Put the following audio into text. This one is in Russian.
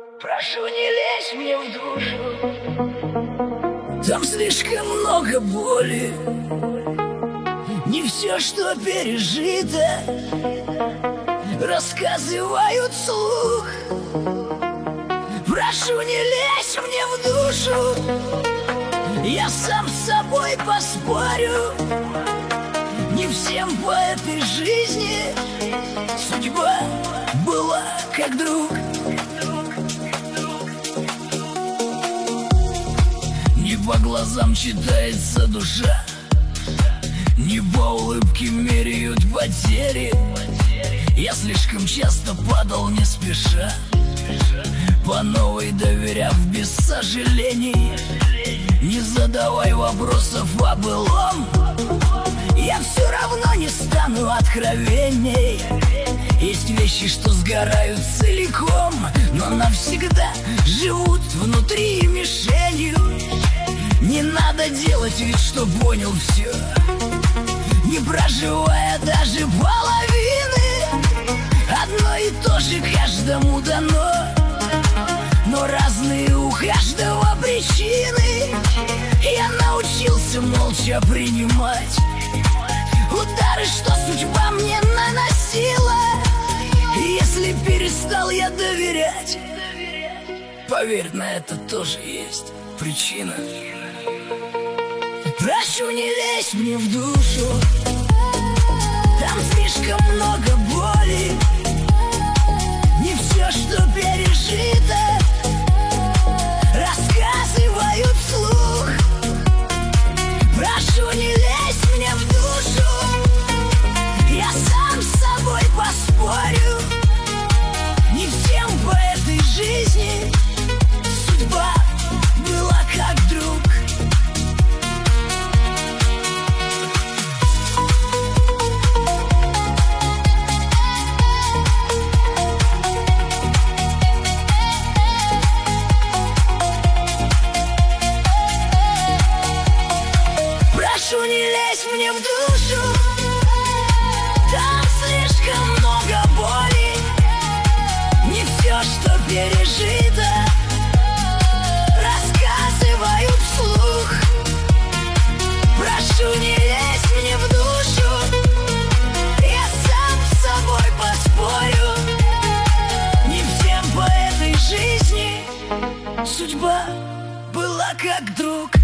Прошу, не лезь мне в душу, там слишком много боли. Не все, что пережито, рассказывают вслух. Прошу, не лезь мне в душу, я сам с собой поспорю. Не всем по этой жизни судьба была как друг. Не по глазам читается душа, не по улыбке меряют потери. Я слишком часто падал не спеша, по новой доверяв без сожалений. Не задавай вопросов о былом, я все равно не стану откровенней. Есть вещи, что сгорают целиком, но навсегда живут внутри мишенью. Не надо делать вид, что понял все, не проживая даже половины. Одно и то же каждому дано, но разные у каждого причины. Я научился молча принимать удары, что судьба мне наносила. Если перестал я доверять, поверь, на это тоже есть причина. Прошу, не лезь мне в душу, там слишком много боли. Не все, что пережито, рассказывают вслух. Прошу, не лезь мне в душу, я сам с собой поспорю. Не всем по этой жизни судьба была как друг. Прошу, не лезь мне в душу, там слишком много боли. Не все, что пережито, рассказывают вслух. Прошу, не лезь мне в душу, я сам с собой поспорю. Не всем по этой жизни судьба была как друг.